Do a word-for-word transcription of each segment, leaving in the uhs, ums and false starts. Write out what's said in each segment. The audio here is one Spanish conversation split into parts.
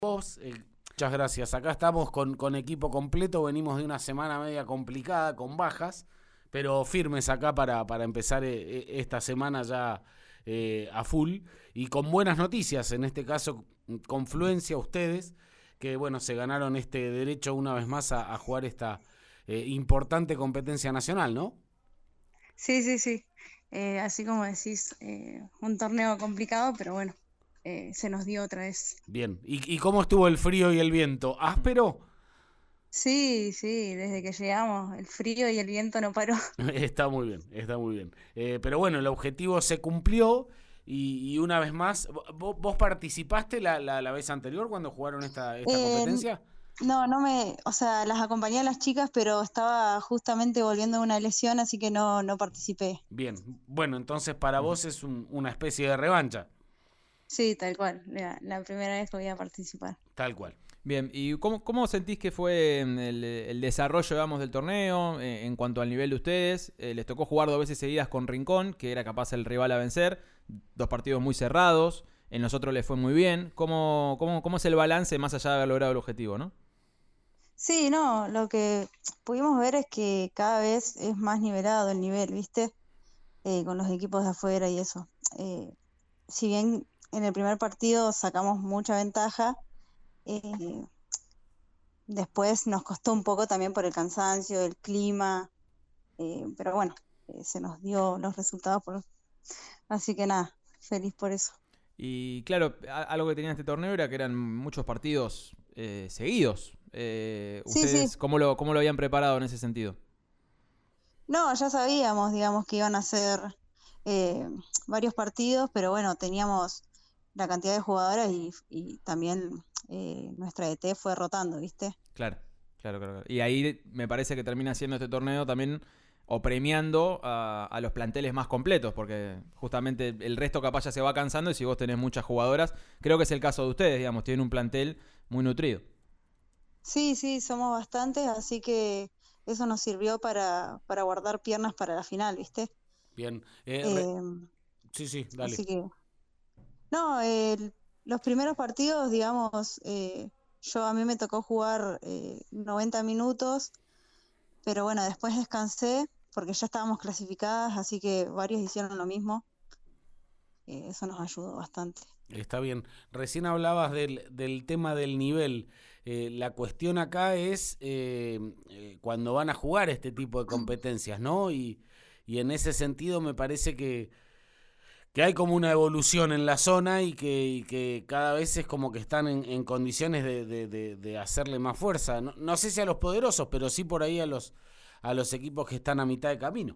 Vos, eh, muchas gracias. Acá estamos con, con equipo completo. Venimos de una semana media complicada, con bajas, pero firmes acá para, para empezar eh, esta semana ya eh, a full. Y con buenas noticias, en este caso, Confluencia, ustedes, que bueno, se ganaron este derecho una vez más a, a jugar esta eh, importante competencia nacional, ¿no? Sí, sí, sí. Eh, así como decís, eh, un torneo complicado, pero bueno, eh, se nos dio otra vez. Bien. ¿Y, y cómo estuvo el frío y el viento? ¿Áspero? Sí, sí, desde que llegamos, el frío y el viento no paró. Está muy bien, está muy bien. Eh, pero bueno, el objetivo se cumplió y, y una vez más, ¿vos, vos participaste la, la, la vez anterior cuando jugaron esta, esta Eh, competencia? no, no me, o sea, las acompañé a las chicas, pero estaba justamente volviendo de una lesión, así que no, no participé. Bien, bueno, entonces para vos es un- una especie de revancha, Sí, tal cual, la, la primera vez que voy a participar. tal cual. Bien, ¿y cómo, cómo sentís que fue mm, el, el desarrollo, digamos, del torneo eh, en cuanto al nivel de ustedes? Eh, les tocó jugar dos veces seguidas con Rincón, que era capaz el rival a vencer, dos partidos muy cerrados, en los otros les fue muy bien. ¿Cómo, cómo, cómo es el balance más allá de haber logrado el objetivo, no? Sí, no, lo que pudimos ver es que cada vez es más nivelado el nivel, ¿viste? Eh, con los equipos de afuera y eso. Eh, si bien en el primer partido sacamos mucha ventaja, eh, después nos costó un poco también por el cansancio, el clima, eh, pero bueno, eh, se nos dio los resultados, por... así que nada, feliz por eso. Y claro, a- algo que tenía este torneo era que eran muchos partidos eh, seguidos. Eh, Sí, sí, ¿Ustedes cómo lo, cómo lo habían preparado en ese sentido? no, ya sabíamos, digamos, que iban a ser eh, varios partidos, pero bueno, teníamos la cantidad de jugadoras y, y también eh, nuestra E T fue rotando, ¿viste? Claro, claro, claro, claro. Y ahí me parece que termina siendo este torneo también o premiando a, a los planteles más completos, porque justamente el resto capaz ya se va cansando y si vos tenés muchas jugadoras, creo que es el caso de ustedes, digamos, tienen un plantel muy nutrido. Sí, sí, somos bastantes, así que eso nos sirvió para, para guardar piernas para la final, ¿viste? Bien. Eh, re- Eh, sí, sí, dale. así que, no, el- los primeros partidos, digamos, eh, yo a mí me tocó jugar eh, noventa minutos, pero bueno, después descansé porque ya estábamos clasificadas, así que varios hicieron lo mismo, eh, eso nos ayudó bastante. Está bien. Recién hablabas del, del tema del nivel. Eh, la cuestión acá es eh, eh, cuando van a jugar este tipo de competencias, ¿no? Y, y en ese sentido me parece que, que hay como una evolución en la zona y que, y que cada vez es como que están en, en condiciones de, de, de, de hacerle más fuerza. No, no sé si a los poderosos, pero sí por ahí a los, a los equipos que están a mitad de camino.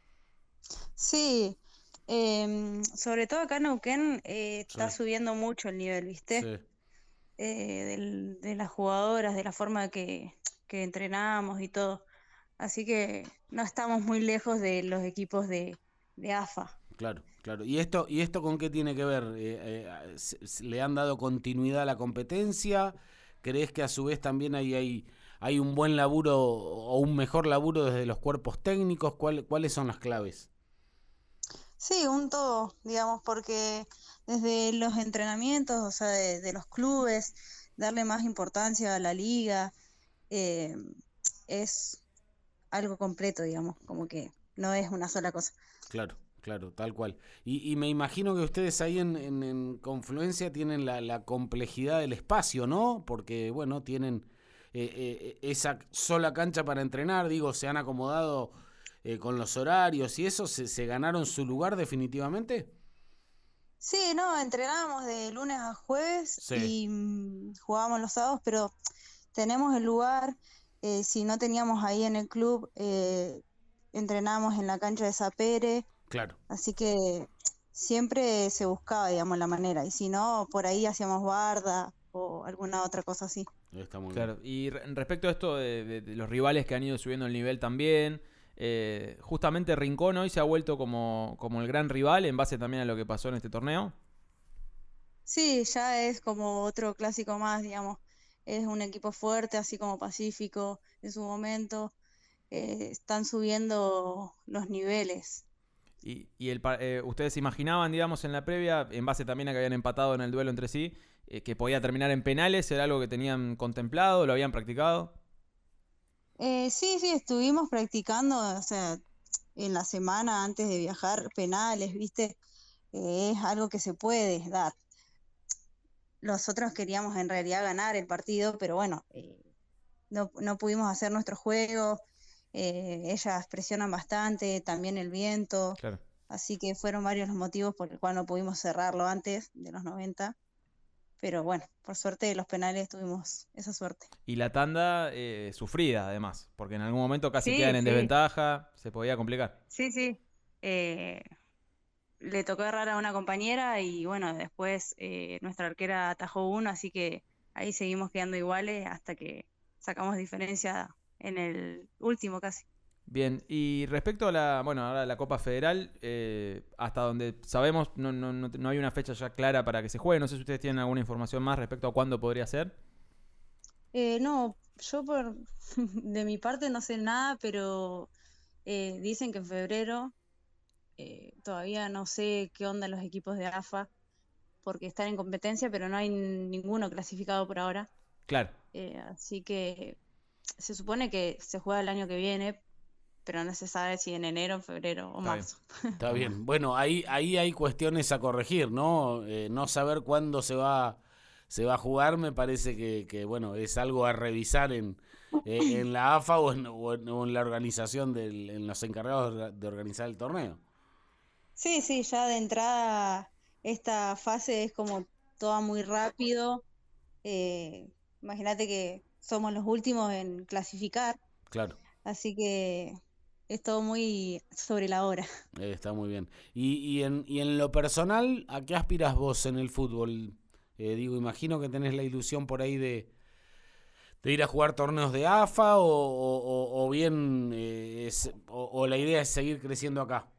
Sí, em, sobre todo acá en Neuquén eh, está Sí, subiendo mucho el nivel, ¿viste? sí. eh, del- de las jugadoras, de la forma que, que entrenamos y todo. Así que no estamos muy lejos de los equipos de, de A F A. Claro, claro. ¿Y esto, y esto con qué tiene que ver? Eh, eh, se- se- ¿Le han dado continuidad a la competencia? ¿Crees que a su vez también hay, hay, hay un buen laburo o un mejor laburo desde los cuerpos técnicos? ¿Cuál- ¿Cuáles son las claves? Sí, un todo, digamos, porque desde los entrenamientos, o sea, de, de los clubes, darle más importancia a la liga, eh, es algo completo, digamos, como que no es una sola cosa. Claro, claro, tal cual. Y, y me imagino que ustedes ahí en, en- en Confluencia tienen la, la complejidad del espacio, ¿no? Porque, bueno, tienen eh, eh, esa sola cancha para entrenar, digo, se han acomodado eh, con los horarios y eso, ¿se, se ganaron su lugar definitivamente? Sí, no, entrenábamos de lunes a jueves Sí, y mm, jugábamos los sábados, pero tenemos el lugar, eh, si no teníamos ahí en el club, eh, entrenábamos en la cancha de Sapere, claro, así que siempre se buscaba, digamos, la manera, y si no, por ahí hacíamos barda o alguna otra cosa así. está muy bien. Claro, y re- respecto a esto de, de- de los rivales que han ido subiendo el nivel también, eh, justamente Rincón hoy se ha vuelto como, como el gran rival en base también a lo que pasó en este torneo. Sí, ya es como otro clásico más, digamos, es un equipo fuerte, así como Pacífico en su momento, eh, están subiendo los niveles. Y, y el, pa- eh, ustedes se imaginaban, digamos, en la previa, en base también a que habían empatado en el duelo entre sí, eh, que podía terminar en penales, ¿era algo que tenían contemplado, lo habían practicado? Eh, sí, sí, estuvimos practicando, o sea, en la semana antes de viajar, penales, ¿viste? Eh, es algo que se puede dar. Nosotros queríamos en realidad ganar el partido, pero bueno, eh, no, no pudimos hacer nuestro juego. Eh, ellas presionan bastante, también el viento, Claro. así que fueron varios los motivos por el cual no pudimos cerrarlo antes de los noventa. Pero bueno, por suerte los penales tuvimos esa suerte. Y la tanda eh, sufrida, además, porque en algún momento casi Sí, quedan en sí, desventaja, se podía complicar. sí, sí. Eh, le tocó errar a una compañera y bueno, después eh, nuestra arquera atajó uno, así que ahí seguimos quedando iguales hasta que sacamos diferencia en el último casi. Bien, y respecto a la, bueno, ahora la Copa Federal, eh, hasta donde sabemos no, no, no, no hay una fecha ya clara para que se juegue. No sé si ustedes tienen alguna información más respecto a cuándo podría ser. Eh, no, yo por de mi parte no sé nada, pero eh, dicen que en febrero, eh, todavía no sé qué onda los equipos de A F A, porque están en competencia, pero no hay ninguno clasificado por ahora. Claro. Eh, así que se supone que se juega el año que viene, pero no se sabe si en enero, febrero o Está bien. marzo. Está bien. Bueno, ahí, ahí hay cuestiones a corregir, ¿no? Eh, no saber cuándo se va, se va a jugar me parece que, que, bueno, es algo a revisar en, eh, en la A F A o en, o en- o en la organización, del, en los encargados de orga- de organizar el torneo. Sí, sí, ya de entrada esta fase es como toda muy rápido. Eh, Imagínate que somos los últimos en clasificar, Claro, así que es todo muy sobre la hora. eh, está muy bien. Y, y, en, y en lo personal, ¿a qué aspiras vos en el fútbol? Eh, digo, imagino que tenés la ilusión por ahí de, de ir a jugar torneos de A F A o, o- o- o bien eh, es- o, o la idea es seguir creciendo acá.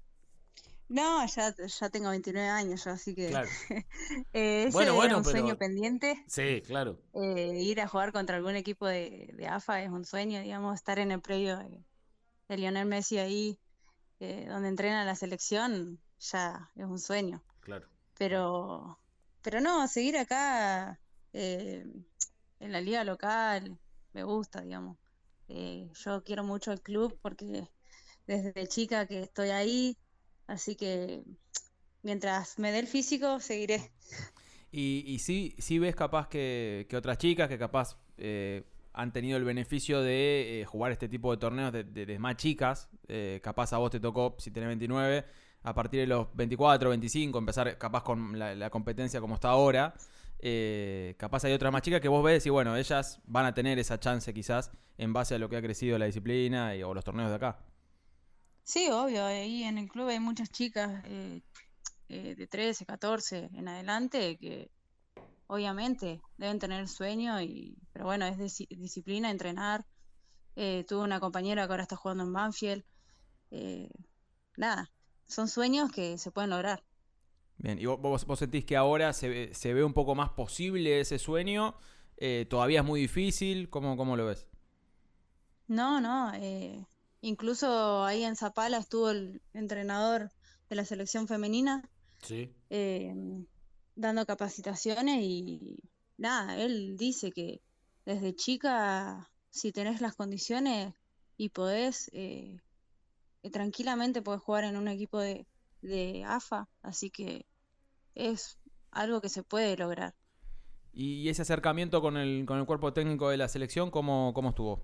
No, ya, ya tengo veintinueve años yo, así que Claro. eh, Bueno, ese era bueno, un sueño pero pendiente. sí, claro, Eh, ir a jugar contra algún equipo de, de A F A es un sueño, digamos, estar en el predio de, de Lionel Messi ahí, eh, donde entrena la selección, ya es un sueño. claro. Pero, pero no, seguir acá, eh, en la liga local, me gusta, digamos. Eh, yo quiero mucho el club porque desde chica que estoy ahí, así que mientras me dé el físico, seguiré. Y, y sí, sí ves capaz que, que otras chicas que capaz eh, han tenido el beneficio de eh, jugar este tipo de torneos de, de- de más chicas. Eh, capaz a vos te tocó, si tenés veintinueve, a partir de los veinticuatro, veinticinco, empezar capaz con la, la competencia como está ahora. Eh, capaz hay otras más chicas que vos ves y bueno, ellas van a tener esa chance quizás en base a lo que ha crecido la disciplina y, o los torneos de acá. Sí, obvio, ahí en el club hay muchas chicas, eh, eh, de trece, catorce en adelante que obviamente deben tener sueño, y, pero bueno, es disi- disciplina, entrenar. Eh, tuve una compañera que ahora está jugando en Banfield. eh, Nada, son sueños que se pueden lograr. Bien, ¿y vos, vos- vos sentís que ahora se, ve- se ve un poco más posible ese sueño? Eh, ¿todavía es muy difícil? ¿Cómo, cómo lo ves? No, no, eh, incluso ahí en Zapala estuvo el entrenador de la selección femenina, Sí, eh, dando capacitaciones y nada, él dice que desde chica, si tenés las condiciones y podés, eh, eh, tranquilamente podés jugar en un equipo de, de A F A, así que es algo que se puede lograr. Y, y ese acercamiento con el, con el cuerpo técnico de la selección, ¿cómo, cómo estuvo?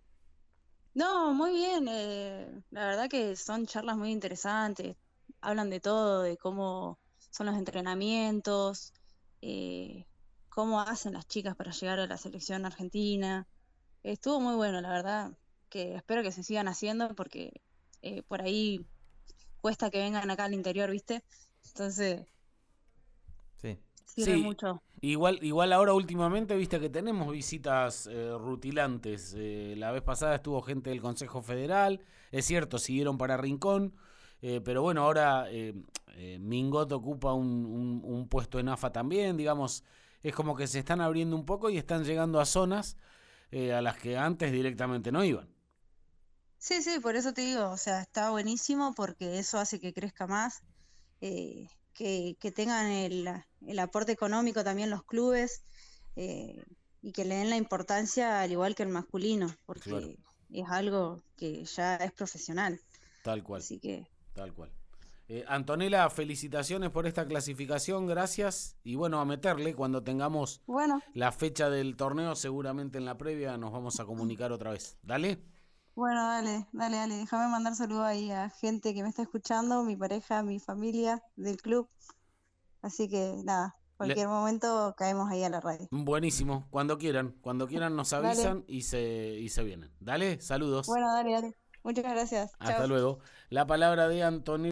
No, muy bien, eh, la verdad que son charlas muy interesantes, hablan de todo, de cómo son los entrenamientos, eh, cómo hacen las chicas para llegar a la selección argentina. Estuvo muy bueno, la verdad, que espero que se sigan haciendo porque eh, por ahí cuesta que vengan acá al interior, ¿viste? Entonces, Sí. sirve sí. mucho. Igual, igual ahora últimamente, viste que tenemos visitas eh, rutilantes. Eh, la vez pasada estuvo gente del Consejo Federal. Es cierto, siguieron para Rincón. Eh, pero bueno, ahora eh, eh, Mingot ocupa un, un- un puesto en A F A también. Digamos, es como que se están abriendo un poco y están llegando a zonas eh, a las que antes directamente no iban. Sí, sí, por eso te digo, o sea, está buenísimo porque eso hace que crezca más, eh, que, que tengan el, el aporte económico también los clubes, eh, y que le den la importancia al igual que el masculino, porque Claro. es algo que ya es profesional. Tal cual, Así que, tal cual. Eh, Antonella, felicitaciones por esta clasificación, gracias. Y bueno, a meterle cuando tengamos bueno, la fecha del torneo, seguramente en la previa nos vamos a comunicar otra vez. Dale. bueno, dale, dale, dale, déjame mandar saludos ahí a gente que me está escuchando, mi pareja, mi familia del club. Así que nada, Le- cualquier momento caemos ahí a la radio. Buenísimo, cuando quieran, cuando quieran nos Dale, avisan y se, y se vienen. Dale, saludos. bueno, dale, dale. Muchas gracias. Hasta Chao. luego. La palabra de Antonella.